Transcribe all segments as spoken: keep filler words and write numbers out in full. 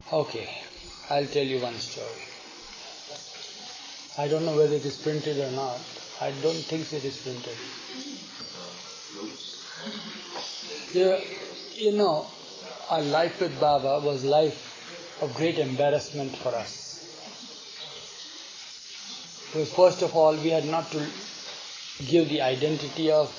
Okay, I'll tell you one story. I don't know whether it is printed or not. I don't think it is printed. You, you know, our life with Baba was life of great embarrassment for us. Because first of all, we had not to give the identity of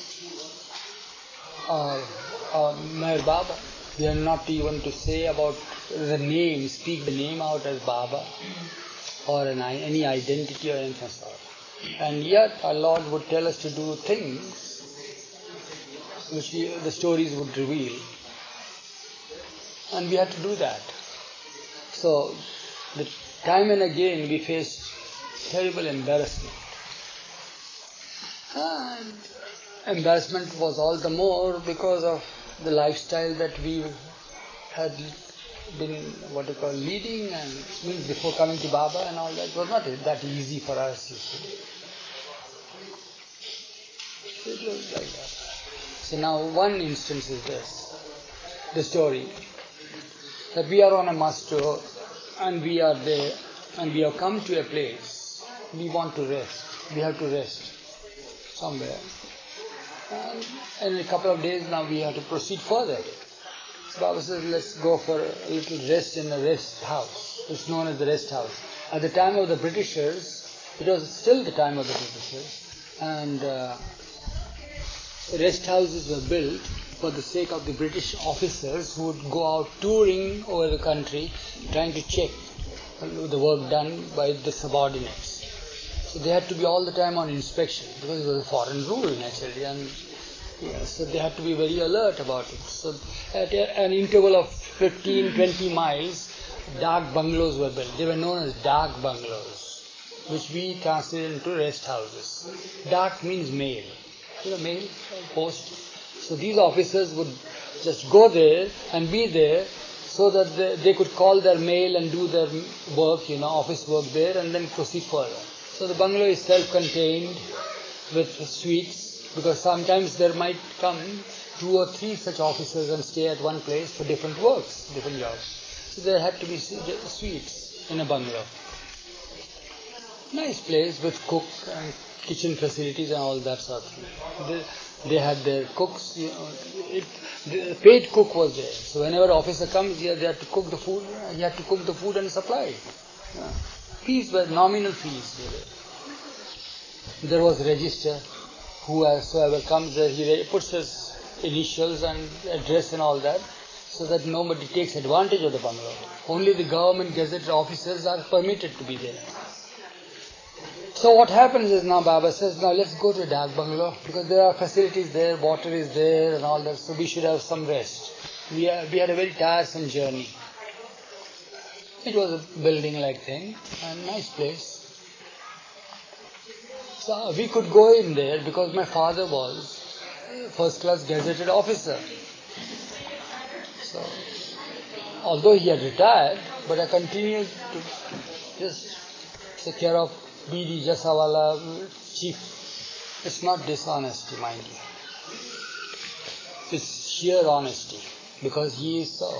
our, our Meher Baba. We had not even to say about the name, speak the name out as Baba or an, any identity or anything sort. And yet our Lord would tell us to do things which we, the stories would reveal. And we had to do that. So, the time and again we faced terrible embarrassment. And embarrassment was all the more because of the lifestyle that we had been, what you call, leading, and means before coming to Baba and all that. It was not that easy for us, you see. It was like that. So now one instance is this, the story, that we are on a mass tour and we are there and we have come to a place, we want to rest, we have to rest somewhere. And in a couple of days now we have to proceed further. So Baba says, let's go for a little rest in a rest house. It's known as the rest house. At the time of the Britishers, it was still the time of the Britishers, and uh, rest houses were built for the sake of the British officers who would go out touring over the country trying to check the work done by the subordinates. So they had to be all the time on inspection because it was a foreign rule naturally, and yeah, so they had to be very alert about it. So at a, an interval of fifteen to twenty miles, dark bungalows were built. They were known as dark bungalows, which we translated into rest houses. Dark means mail. You know, mail, post. So these officers would just go there and be there so that they, they could call their mail and do their work, you know, office work there, and then proceed further. So the bungalow is self-contained with suites, because sometimes there might come two or three such officers and stay at one place for different works, different jobs. So there had to be suites in a bungalow. Nice place with cook and kitchen facilities and all that sort of thing. They, they had their cooks, you know, it, the paid cook was there. So whenever officer comes here, they had to cook the food, he had to cook the food and supply. Yeah. Fees were nominal fees. There was register. Whosoever comes there, he puts his initials and address and all that, so that nobody takes advantage of the bungalow. Only the government gazetted officers are permitted to be there. So what happens is now Baba says, now let's go to a dark bungalow, because there are facilities there, water is there and all that, so we should have some rest. We, are, we had a very tiresome journey. It was a building-like thing, and nice place. So we could go in there because my father was a first-class gazetted officer. So, although he had retired, but I continued to just take care of B D Jasawala, chief. It's not dishonesty, mind you. It's sheer honesty, because he is so.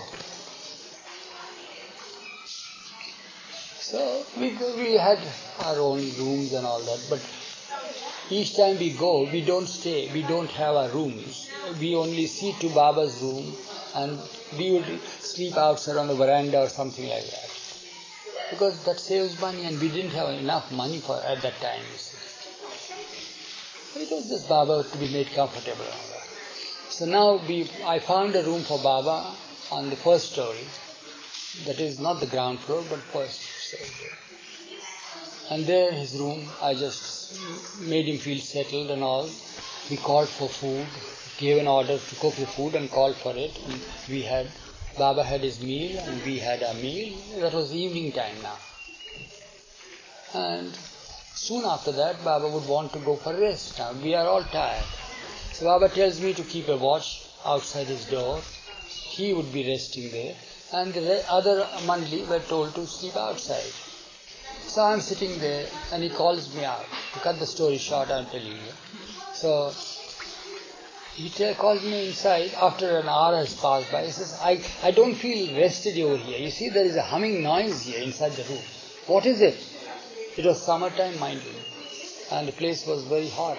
So we we had our own rooms and all that, but each time we go, we don't stay, we don't have our rooms. We only see to Baba's room, and we would sleep outside on the veranda or something like that. Because that saves money, and we didn't have enough money for at that time, you see. It was just Baba to be made comfortable. So now we, I found a room for Baba on the first story. That is not the ground floor, but first story. And there, his room, I just made him feel settled and all. We called for food, gave an order to cook the food and called for it. And we had, Baba had his meal and we had our meal. That was evening time now. And soon after that, Baba would want to go for rest now. We are all tired. So Baba tells me to keep a watch outside his door. He would be resting there. And the other Mandali were told to sleep outside. So I'm sitting there and he calls me out. To cut the story short, I'll tell you. So He t- calls me inside after an hour has passed by. He says, I, I don't feel rested over here. You see, there is a humming noise here inside the room. What is it? It was summertime, mind you, and the place was very hot.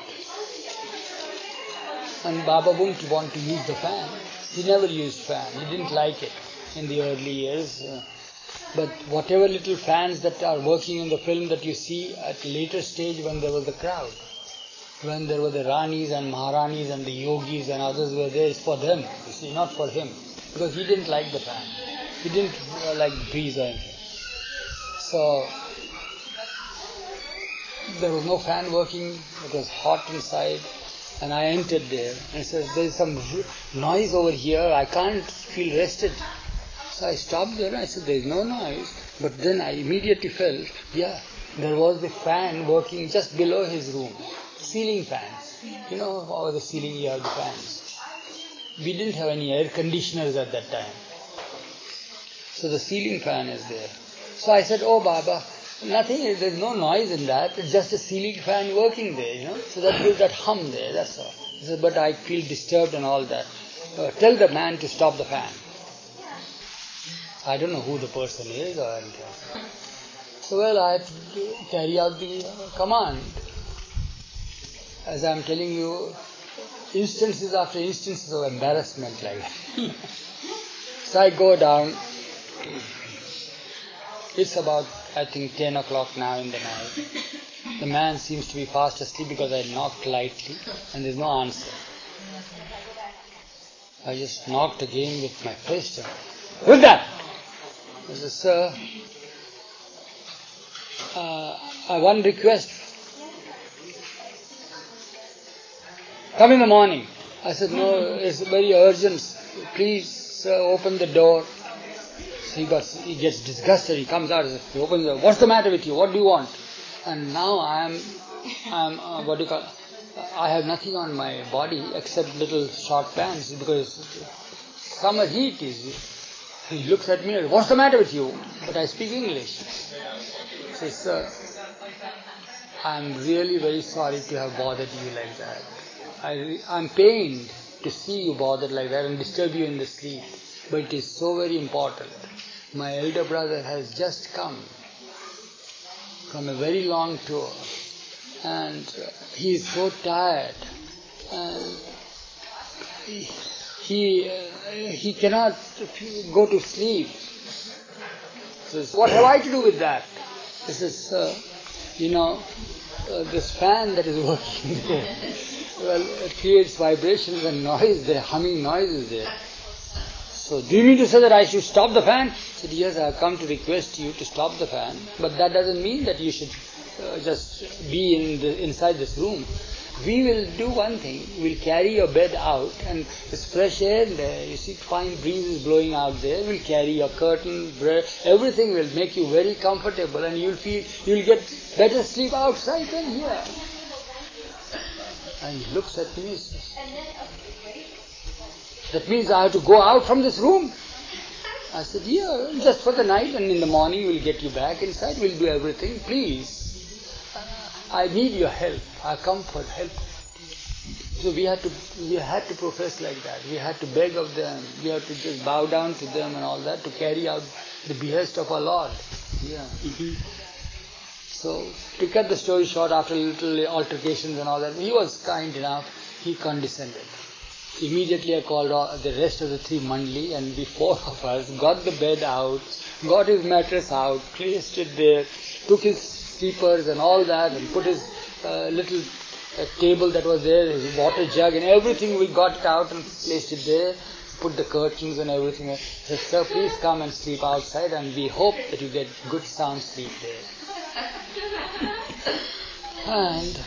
And Baba wouldn't want to use the fan. He never used fan. He didn't like it in the early years. Uh, but whatever little fans that are working in the film that you see at a later stage when there was the crowd, when there were the Ranis and Maharanis and the Yogis and others were there, it's for them, you see, not for him. Because he didn't like the fan. He didn't uh, like breeze or anything. So, there was no fan working, it was hot inside, and I entered there. And he says, there is some noise over here, I can't feel rested. So I stopped there and I said, there is no noise. But then I immediately felt, yeah, there was a fan working just below his room. Ceiling fans. You know, over the ceiling you have the fans. We didn't have any air conditioners at that time. So the ceiling fan is there. So I said, oh Baba, nothing, there's no noise in that, it's just a ceiling fan working there, you know. So that gives that hum there, that's all. He said, but I feel disturbed and all that. Uh, tell the man to stop the fan. I don't know who the person is or anything. So well, I had to carry out the uh, command. As I'm telling you, instances after instances of embarrassment like that. So I go down. It's about, I think, ten o'clock now in the night. The man seems to be fast asleep because I knocked lightly and there's no answer. I just knocked again with my fist. Who's that? I said, sir, uh, I have one request. Come in the morning. I said, no, it's very urgent. Please, sir, open the door. So he, got, he gets disgusted. He comes out. He opens the door. What's the matter with you? What do you want? And now I am, I am uh, what do you call? I have nothing on my body except little short pants because summer heat is. He looks at me. What's the matter with you? But I speak English. He says, sir, I am really very sorry to have bothered you like that. I am pained to see you bothered like that and disturb you in the sleep. But it is so very important. My elder brother has just come from a very long tour and he is so tired and he, he, uh, he cannot go to sleep. He says, what have I to do with that? He says, uh, you know, uh, this fan that is working there, well, it creates vibrations and noise there, humming noises there. So, do you mean to say that I should stop the fan? I said, yes, I have come to request you to stop the fan, but that doesn't mean that you should uh, just be in the, inside this room. We will do one thing, we'll carry your bed out and there's fresh air there, you see fine breezes blowing out there, we'll carry your curtain, everything will make you very comfortable and you'll feel, you'll get better sleep outside than here. And he looks at me and says, that means I have to go out from this room? I said, yeah, just for the night and in the morning we'll get you back inside, we'll do everything, please. I need your help. I come for help. So we had to we had to profess like that. We had to beg of them. We had to just bow down to them and all that to carry out the behest of our Lord. Yeah. Mm-hmm. So to cut the story short, after little altercations and all that, he was kind enough. He condescended. Immediately I called all, the rest of the three mandali, and the four of us got the bed out, got his mattress out, placed it there, took his sleepers and all that, and put his uh, little uh, table that was there, his water jug and everything. We got it out and placed it there, put the curtains and everything. I said, sir, please come and sleep outside, and we hope that you get good sound sleep there. And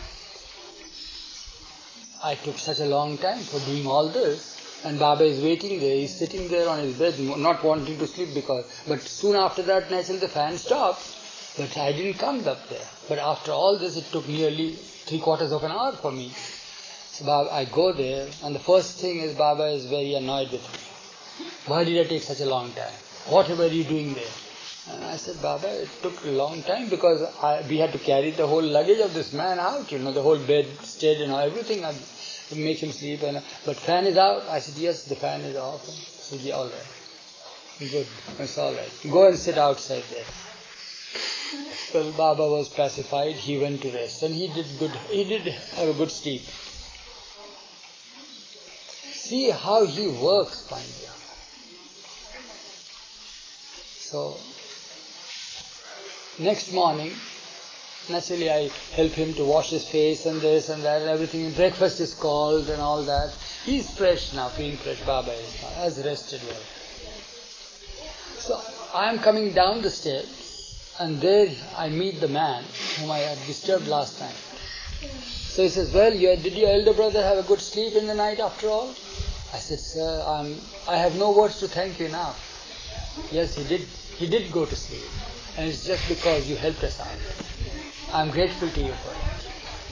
I took such a long time for doing all this, and Baba is waiting there. He's sitting there on his bed, not wanting to sleep because. But soon after that, naturally the fan stopped. But I didn't come up there. But after all this, it took nearly three quarters of an hour for me. So Baba, I go there, and the first thing is Baba is very annoyed with me. Why did I take such a long time? What were you doing there? And I said, Baba, it took a long time because I, we had to carry the whole luggage of this man out, you know, the whole bed, stage and everything, and make him sleep. And but fan is out. I said, yes, the fan is off. He said, yeah, all right. Good, that's all right. Go and sit outside there. Well, Baba was pacified. He went to rest, and he did good. He did have a good sleep. See how he works, Pandya. So, next morning, naturally I help him to wash his face and this and that and everything. Breakfast is called and all that. He's fresh now, feeling fresh. Baba is now, has rested well. So, I am coming down the steps, and there I meet the man whom I had disturbed last night. So he says, well, you, did your elder brother have a good sleep in the night after all? I said, sir, I'm, I have no words to thank you now. Yes, he did. He did go to sleep. And it's just because you helped us out. I'm grateful to you for it.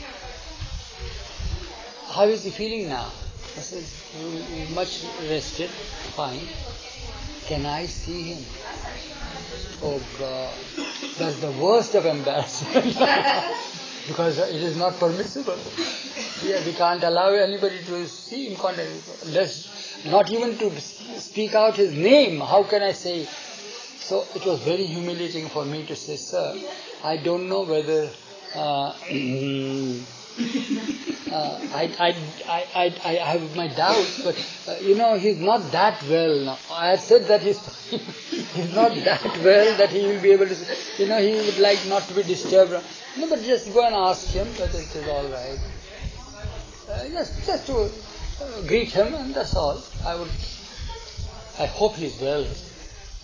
How is he feeling now? I said, he's much rested, fine. Can I see him? Oh God, that's the worst of embarrassment. Because it is not permissible. Yeah, we can't allow anybody to see him, unless, not even to speak out his name. How can I say? So it was very humiliating for me to say, sir, I don't know whether uh, uh, I, I, I, I, I have my doubts, but uh, you know, he's not that well now. I had said that he's he's not that well that he will be able to, you know, he would like not to be disturbed. No, but just go and ask him whether it is all right. Uh, just, just to uh, greet him, and that's all. I would, I hope he's well. Uh,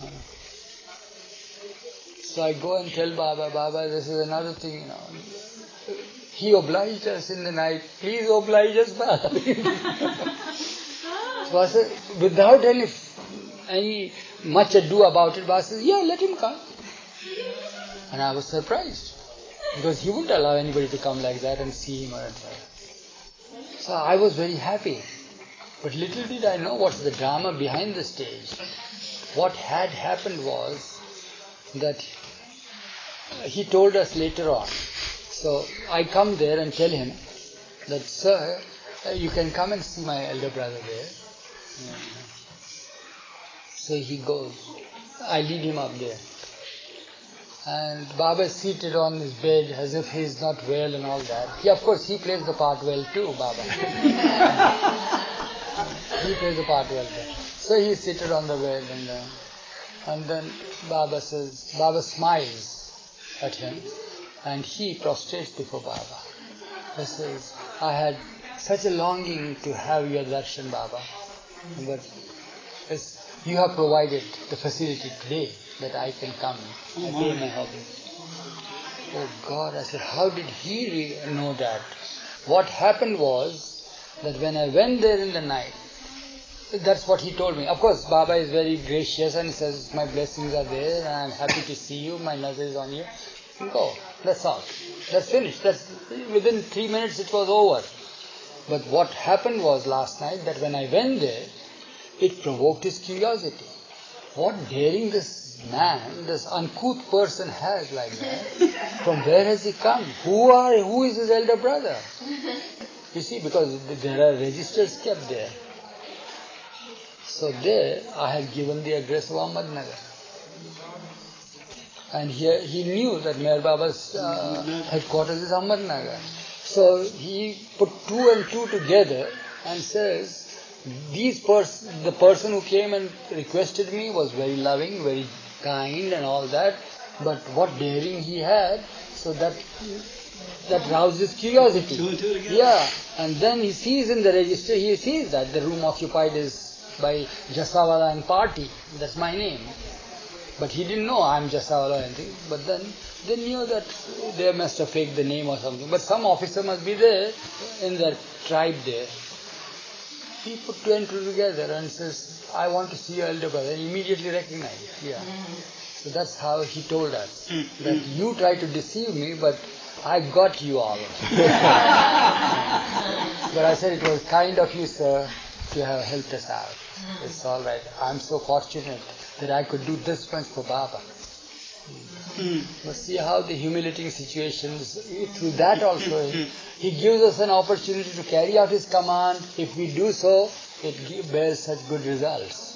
so I go and tell Baba, Baba, this is another thing, you know. He obliged us in the night. Please oblige us, Baba. So I said, without any, any much ado about it, Baba says, yeah, let him come. And I was surprised. Because he wouldn't allow anybody to come like that and see him or anything. So I was very happy. But little did I know what's the drama behind the stage. What had happened was that he told us later on. So I come there and tell him that, sir, you can come and see my elder brother there. Yeah. So he goes. I lead him up there. And Baba is seated on his bed as if he is not well and all that. He, of course, he plays the part well too, Baba. He plays the part well too. So he is seated on the bed, and, uh, and then Baba says, Baba smiles at him, and he prostrates before Baba. He says, I had such a longing to have your darshan, Baba, but it's, you have provided the facility today that I can come and pay my hobby. Oh God, I said, how did he re- know that? What happened was that when I went there in the night, that's what he told me. Of course, Baba is very gracious and he says, my blessings are there and I'm happy to see you, my nazar is on you. Go, that's all. That's finished. That's, within three minutes it was over. But what happened was last night that when I went there, it provoked his curiosity. What daring this man, this uncouth person has like that? From where has he come? Who are? Who is his elder brother? You see, because there are registers kept there. So there, I had given the address of Ahmednagar. And he, he knew that Meher Baba's uh, headquarters is Ahmednagar. So he put two and two together and says, These pers- the person who came and requested me was very loving, very kind and all that, but what daring he had, so that that roused his curiosity. Yeah, and then he sees in the register, he sees that the room occupied is by Jasawala and Party, that's my name. But he didn't know I'm Jasawala or anything, but then they knew that they must have faked the name or something, but some officer must be there in their tribe there. He put two and two together and says, I want to see your elder brother. He immediately recognized. Yeah. Mm-hmm. So that's how he told us. Mm-hmm. That you tried to deceive me, but I got you all. But I said, it was kind of you, sir, to have helped us out. It's all right. I'm so fortunate that I could do this much for Baba. Mm. But see how the humiliating situations, through that also, He gives us an opportunity to carry out His command. If we do so, it bears such good results.